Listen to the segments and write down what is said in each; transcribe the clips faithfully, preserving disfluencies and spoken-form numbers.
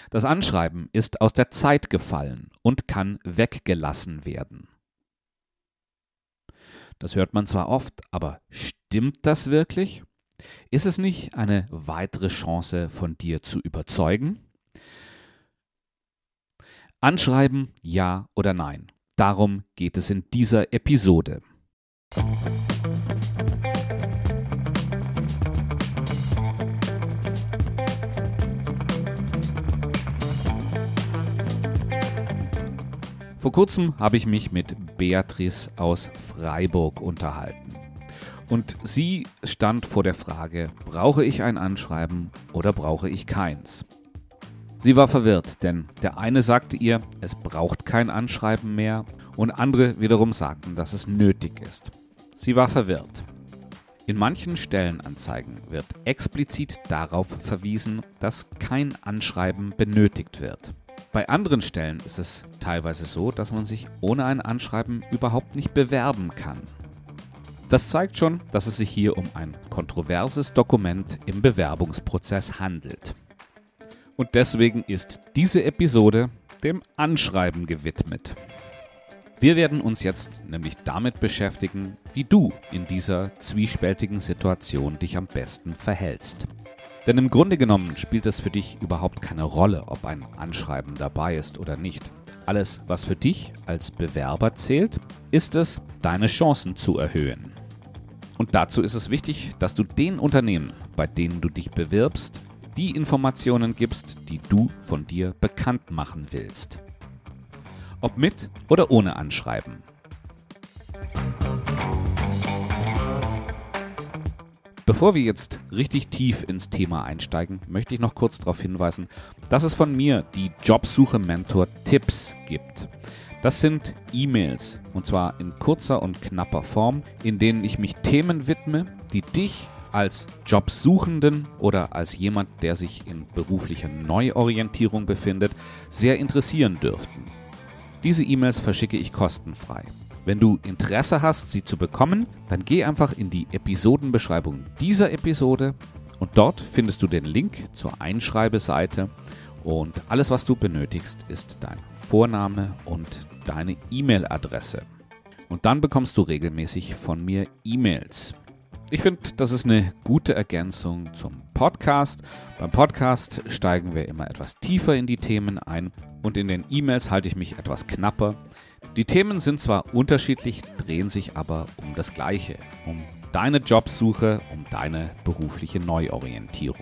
Das Anschreiben ist aus der Zeit gefallen und kann weggelassen werden. Das hört man zwar oft, aber stimmt das wirklich? Ist es nicht eine weitere Chance, von dir zu überzeugen? Anschreiben, ja oder nein? Darum geht es in dieser Episode. Vor kurzem habe ich mich mit Beatrice aus Freiburg unterhalten. Und sie stand vor der Frage, brauche ich ein Anschreiben oder brauche ich keins? Sie war verwirrt, denn der eine sagte ihr, es braucht kein Anschreiben mehr und andere wiederum sagten, dass es nötig ist. Sie war verwirrt. In manchen Stellenanzeigen wird explizit darauf verwiesen, dass kein Anschreiben benötigt wird. Bei anderen Stellen ist es teilweise so, dass man sich ohne ein Anschreiben überhaupt nicht bewerben kann. Das zeigt schon, dass es sich hier um ein kontroverses Dokument im Bewerbungsprozess handelt. Und deswegen ist diese Episode dem Anschreiben gewidmet. Wir werden uns jetzt nämlich damit beschäftigen, wie du in dieser zwiespältigen Situation dich am besten verhältst. Denn im Grunde genommen spielt es für dich überhaupt keine Rolle, ob ein Anschreiben dabei ist oder nicht. Alles, was für dich als Bewerber zählt, ist es, deine Chancen zu erhöhen. Und dazu ist es wichtig, dass du den Unternehmen, bei denen du dich bewirbst, die Informationen gibst, die du von dir bekannt machen willst. Ob mit oder ohne Anschreiben. Bevor wir jetzt richtig tief ins Thema einsteigen, möchte ich noch kurz darauf hinweisen, dass es von mir die Jobsuche-Mentor-Tipps gibt. Das sind E-Mails, und zwar in kurzer und knapper Form, in denen ich mich Themen widme, die dich als Jobsuchenden oder als jemand, der sich in beruflicher Neuorientierung befindet, sehr interessieren dürften. Diese E-Mails verschicke ich kostenfrei. Wenn du Interesse hast, sie zu bekommen, dann geh einfach in die Episodenbeschreibung dieser Episode und dort findest du den Link zur Einschreibeseite und alles, was du benötigst, ist dein Vorname und deine E-Mail-Adresse. Und dann bekommst du regelmäßig von mir E-Mails. Ich finde, das ist eine gute Ergänzung zum Podcast. Beim Podcast steigen wir immer etwas tiefer in die Themen ein und in den E-Mails halte ich mich etwas knapper. Die Themen sind zwar unterschiedlich, drehen sich aber um das Gleiche, um deine Jobsuche, um deine berufliche Neuorientierung.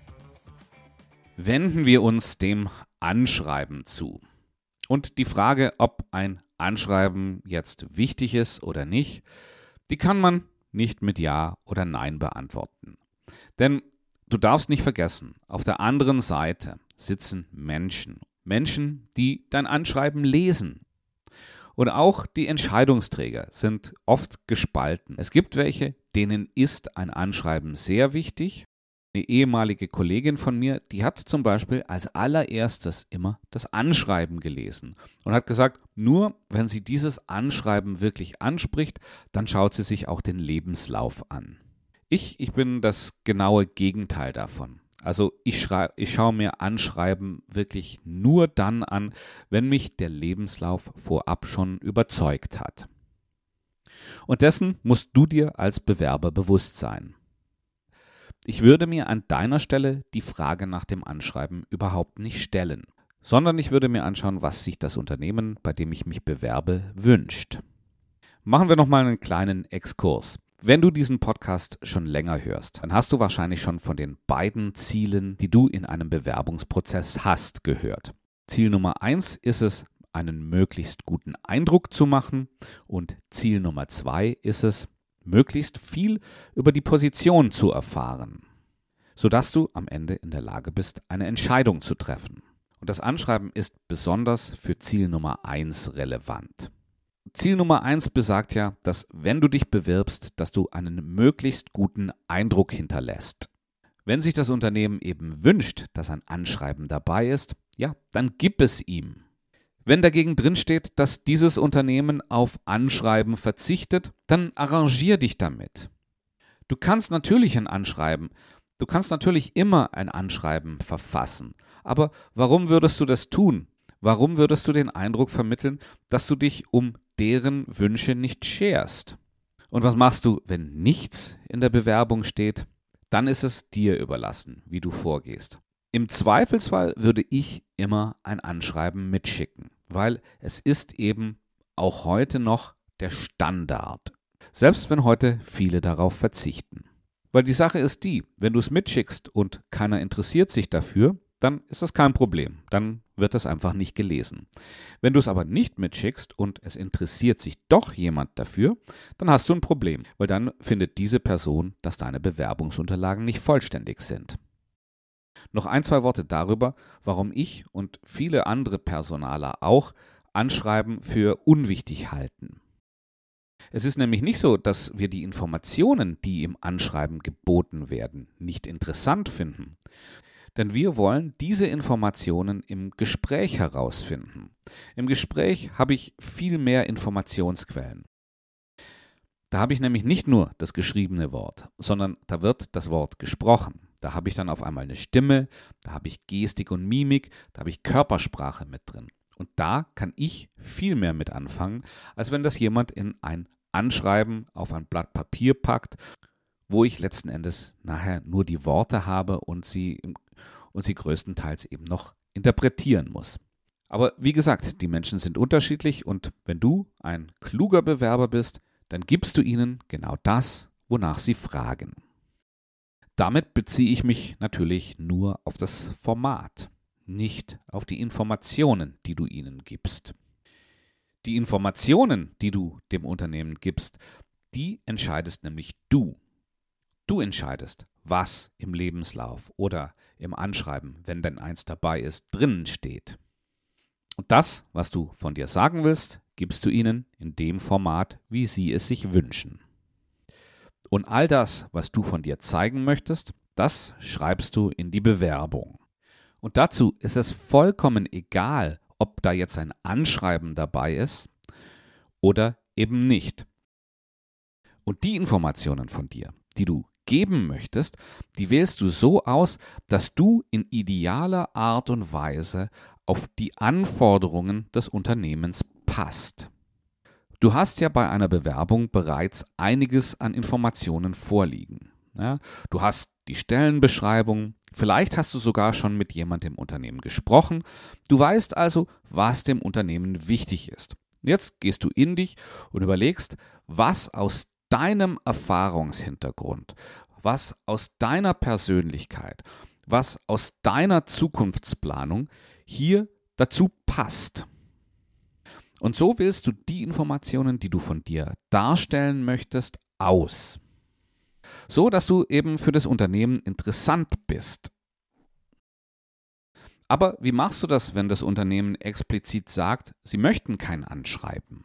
Wenden wir uns dem Anschreiben zu. Und die Frage, ob ein Anschreiben jetzt wichtig ist oder nicht, die kann man nicht mit Ja oder Nein beantworten. Denn du darfst nicht vergessen, auf der anderen Seite sitzen Menschen. Menschen, die dein Anschreiben lesen. Und auch die Entscheidungsträger sind oft gespalten. Es gibt welche, denen ist ein Anschreiben sehr wichtig. Eine ehemalige Kollegin von mir, die hat zum Beispiel als allererstes immer das Anschreiben gelesen und hat gesagt, nur wenn sie dieses Anschreiben wirklich anspricht, dann schaut sie sich auch den Lebenslauf an. Ich, ich bin das genaue Gegenteil davon. Also ich, schrei- ich schaue mir Anschreiben wirklich nur dann an, wenn mich der Lebenslauf vorab schon überzeugt hat. Und dessen musst du dir als Bewerber bewusst sein. Ich würde mir an deiner Stelle die Frage nach dem Anschreiben überhaupt nicht stellen, sondern ich würde mir anschauen, was sich das Unternehmen, bei dem ich mich bewerbe, wünscht. Machen wir nochmal einen kleinen Exkurs. Wenn du diesen Podcast schon länger hörst, dann hast du wahrscheinlich schon von den beiden Zielen, die du in einem Bewerbungsprozess hast, gehört. Ziel Nummer eins ist es, einen möglichst guten Eindruck zu machen, und Ziel Nummer zwei ist es, möglichst viel über die Position zu erfahren, sodass du am Ende in der Lage bist, eine Entscheidung zu treffen. Und das Anschreiben ist besonders für Ziel Nummer eins relevant. Ziel Nummer eins besagt ja, dass wenn du dich bewirbst, dass du einen möglichst guten Eindruck hinterlässt. Wenn sich das Unternehmen eben wünscht, dass ein Anschreiben dabei ist, ja, dann gib es ihm. Wenn dagegen drinsteht, dass dieses Unternehmen auf Anschreiben verzichtet, dann arrangier dich damit. Du kannst natürlich ein Anschreiben, du kannst natürlich immer ein Anschreiben verfassen, Aber warum würdest du das tun? Warum würdest du den Eindruck vermitteln, dass du dich um deren Wünsche nicht scherst? Und was machst du, wenn nichts in der Bewerbung steht? Dann ist es dir überlassen, wie du vorgehst. Im Zweifelsfall würde ich immer ein Anschreiben mitschicken, weil es ist eben auch heute noch der Standard. Selbst wenn heute viele darauf verzichten. Weil die Sache ist die, wenn du es mitschickst und keiner interessiert sich dafür, dann ist das kein Problem. Dann wird es einfach nicht gelesen. Wenn du es aber nicht mitschickst und es interessiert sich doch jemand dafür, dann hast du ein Problem, weil dann findet diese Person, dass deine Bewerbungsunterlagen nicht vollständig sind. Noch ein, zwei Worte darüber, warum ich und viele andere Personaler auch Anschreiben für unwichtig halten. Es ist nämlich nicht so, dass wir die Informationen, die im Anschreiben geboten werden, nicht interessant finden. Denn wir wollen diese Informationen im Gespräch herausfinden. Im Gespräch habe ich viel mehr Informationsquellen. Da habe ich nämlich nicht nur das geschriebene Wort, sondern da wird das Wort gesprochen. Da habe ich dann auf einmal eine Stimme, da habe ich Gestik und Mimik, da habe ich Körpersprache mit drin. Und da kann ich viel mehr mit anfangen, als wenn das jemand in ein Anschreiben auf ein Blatt Papier packt, wo ich letzten Endes nachher nur die Worte habe und sie, und sie größtenteils eben noch interpretieren muss. Aber wie gesagt, die Menschen sind unterschiedlich und wenn du ein kluger Bewerber bist, dann gibst du ihnen genau das, wonach sie fragen. Damit beziehe ich mich natürlich nur auf das Format, nicht auf die Informationen, die du ihnen gibst. Die Informationen, die du dem Unternehmen gibst, die entscheidest nämlich du. Du entscheidest, was im Lebenslauf oder im Anschreiben, wenn denn eins dabei ist, drinnen steht. Und das, was du von dir sagen willst, gibst du ihnen in dem Format, wie sie es sich wünschen. Und all das, was du von dir zeigen möchtest, das schreibst du in die Bewerbung. Und dazu ist es vollkommen egal, ob da jetzt ein Anschreiben dabei ist oder eben nicht. Und die Informationen von dir, die du geben möchtest, die wählst du so aus, dass du in idealer Art und Weise auf die Anforderungen des Unternehmens passt. Du hast ja bei einer Bewerbung bereits einiges an Informationen vorliegen. Ja, du hast die Stellenbeschreibung, vielleicht hast du sogar schon mit jemandem im Unternehmen gesprochen. Du weißt also, was dem Unternehmen wichtig ist. Jetzt gehst du in dich und überlegst, was aus deinem Erfahrungshintergrund, was aus deiner Persönlichkeit, was aus deiner Zukunftsplanung hier dazu passt. Und so wählst du die Informationen, die du von dir darstellen möchtest, aus. So, dass du eben für das Unternehmen interessant bist. Aber wie machst du das, wenn das Unternehmen explizit sagt, sie möchten kein Anschreiben?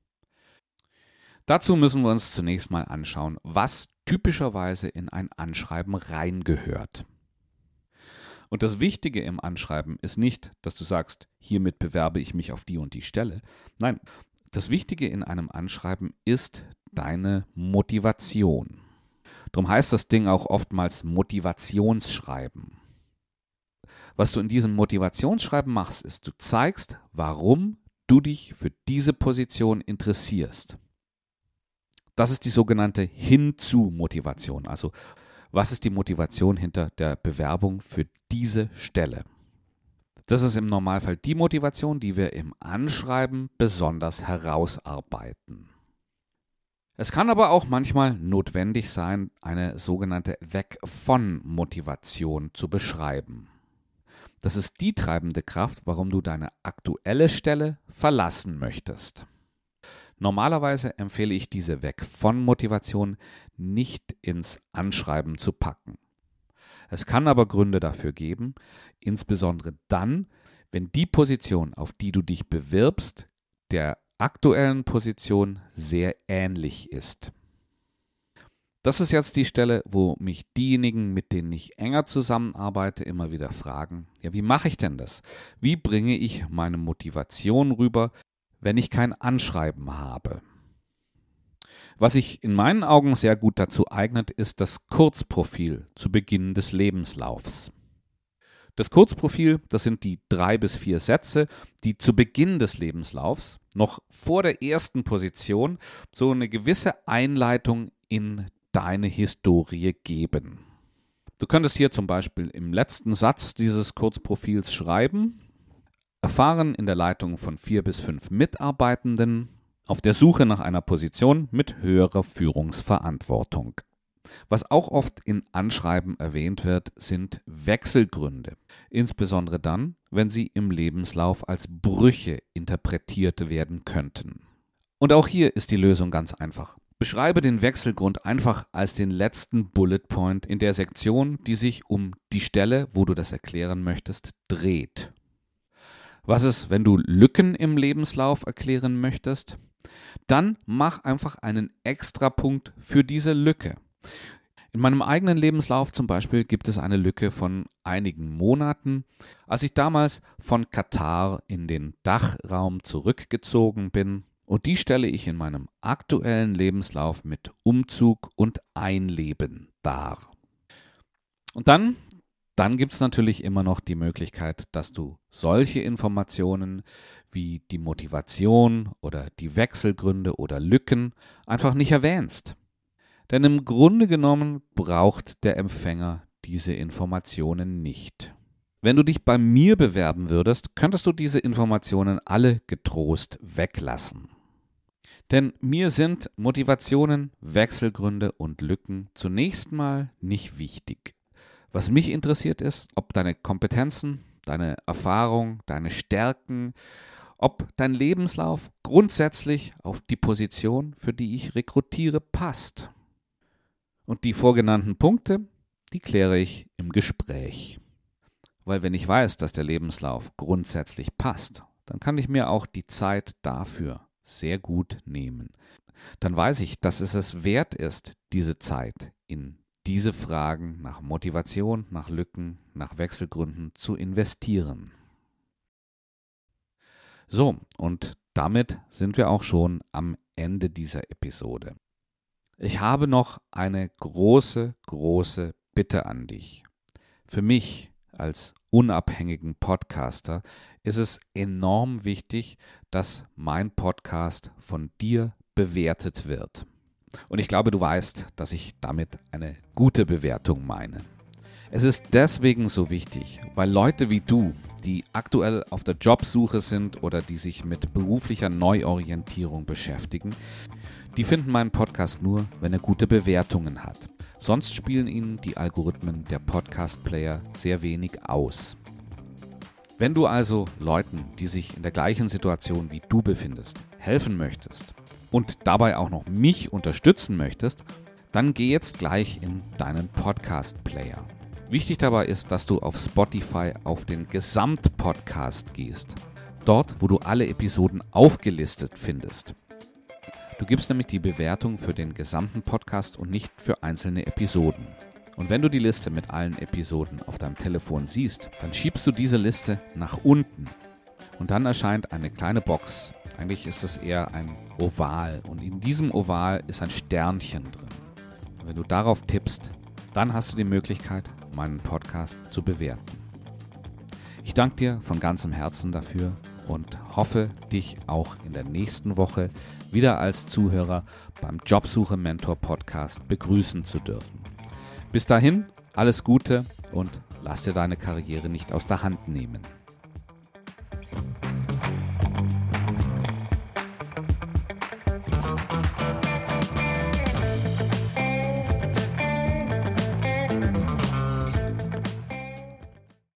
Dazu müssen wir uns zunächst mal anschauen, was typischerweise in ein Anschreiben reingehört. Und das Wichtige im Anschreiben ist nicht, dass du sagst, hiermit bewerbe ich mich auf die und die Stelle. Nein, das Wichtige in einem Anschreiben ist deine Motivation. Darum heißt das Ding auch oftmals Motivationsschreiben. Was du in diesem Motivationsschreiben machst, ist, du zeigst, warum du dich für diese Position interessierst. Das ist die sogenannte Hinzu-Motivation. Also, was ist die Motivation hinter der Bewerbung für diese Stelle? Das ist im Normalfall die Motivation, die wir im Anschreiben besonders herausarbeiten. Es kann aber auch manchmal notwendig sein, eine sogenannte Weg-von-Motivation zu beschreiben. Das ist die treibende Kraft, warum du deine aktuelle Stelle verlassen möchtest. Normalerweise empfehle ich diese Weg-von-Motivation nicht ins Anschreiben zu packen. Es kann aber Gründe dafür geben, insbesondere dann, wenn die Position, auf die du dich bewirbst, der aktuellen Position sehr ähnlich ist. Das ist jetzt die Stelle, wo mich diejenigen, mit denen ich enger zusammenarbeite, immer wieder fragen, ja, wie mache ich denn das? Wie bringe ich meine Motivation rüber, wenn ich kein Anschreiben habe? Was sich in meinen Augen sehr gut dazu eignet, ist das Kurzprofil zu Beginn des Lebenslaufs. Das Kurzprofil, das sind die drei bis vier Sätze, die zu Beginn des Lebenslaufs, noch vor der ersten Position, so eine gewisse Einleitung in deine Historie geben. Du könntest hier zum Beispiel im letzten Satz dieses Kurzprofils schreiben: Erfahren in der Leitung von vier bis fünf Mitarbeitenden, auf der Suche nach einer Position mit höherer Führungsverantwortung. Was auch oft in Anschreiben erwähnt wird, sind Wechselgründe, insbesondere dann, wenn sie im Lebenslauf als Brüche interpretiert werden könnten. Und auch hier ist die Lösung ganz einfach. Beschreibe den Wechselgrund einfach als den letzten Bullet Point in der Sektion, die sich um die Stelle, wo du das erklären möchtest, dreht. Was ist, wenn du Lücken im Lebenslauf erklären möchtest? Dann mach einfach einen Extrapunkt für diese Lücke. In meinem eigenen Lebenslauf zum Beispiel gibt es eine Lücke von einigen Monaten, als ich damals von Katar in den Dachraum zurückgezogen bin, und die stelle ich in meinem aktuellen Lebenslauf mit Umzug und Einleben dar. Und dann, dann gibt es natürlich immer noch die Möglichkeit, dass du solche Informationen wie die Motivation oder die Wechselgründe oder Lücken einfach nicht erwähnst. Denn im Grunde genommen braucht der Empfänger diese Informationen nicht. Wenn du dich bei mir bewerben würdest, könntest du diese Informationen alle getrost weglassen. Denn mir sind Motivationen, Wechselgründe und Lücken zunächst mal nicht wichtig. Was mich interessiert ist, ob deine Kompetenzen, deine Erfahrung, deine Stärken, ob dein Lebenslauf grundsätzlich auf die Position, für die ich rekrutiere, passt. Und die vorgenannten Punkte, die kläre ich im Gespräch. Weil wenn ich weiß, dass der Lebenslauf grundsätzlich passt, dann kann ich mir auch die Zeit dafür sehr gut nehmen. Dann weiß ich, dass es es wert ist, diese Zeit in diese Fragen nach Motivation, nach Lücken, nach Wechselgründen zu investieren. So, und damit sind wir auch schon am Ende dieser Episode. Ich habe noch eine große, große Bitte an dich. Für mich als unabhängigen Podcaster ist es enorm wichtig, dass mein Podcast von dir bewertet wird. Und ich glaube, du weißt, dass ich damit eine gute Bewertung meine. Es ist deswegen so wichtig, weil Leute wie du, die aktuell auf der Jobsuche sind oder die sich mit beruflicher Neuorientierung beschäftigen, die finden meinen Podcast nur, wenn er gute Bewertungen hat. Sonst spielen ihnen die Algorithmen der Podcast-Player sehr wenig aus. Wenn du also Leuten, die sich in der gleichen Situation wie du befindest, helfen möchtest und dabei auch noch mich unterstützen möchtest, dann geh jetzt gleich in deinen Podcast-Player. Wichtig dabei ist, dass du auf Spotify auf den Gesamtpodcast gehst, dort, wo du alle Episoden aufgelistet findest. Du gibst nämlich die Bewertung für den gesamten Podcast und nicht für einzelne Episoden. Und wenn du die Liste mit allen Episoden auf deinem Telefon siehst, dann schiebst du diese Liste nach unten. Und dann erscheint eine kleine Box. Eigentlich ist es eher ein Oval. Und in diesem Oval ist ein Sternchen drin. Und wenn du darauf tippst, dann hast du die Möglichkeit, meinen Podcast zu bewerten. Ich danke dir von ganzem Herzen dafür und hoffe, dich auch in der nächsten Woche wieder als Zuhörer beim Jobsuche Mentor Podcast begrüßen zu dürfen. Bis dahin, alles Gute und lass dir deine Karriere nicht aus der Hand nehmen.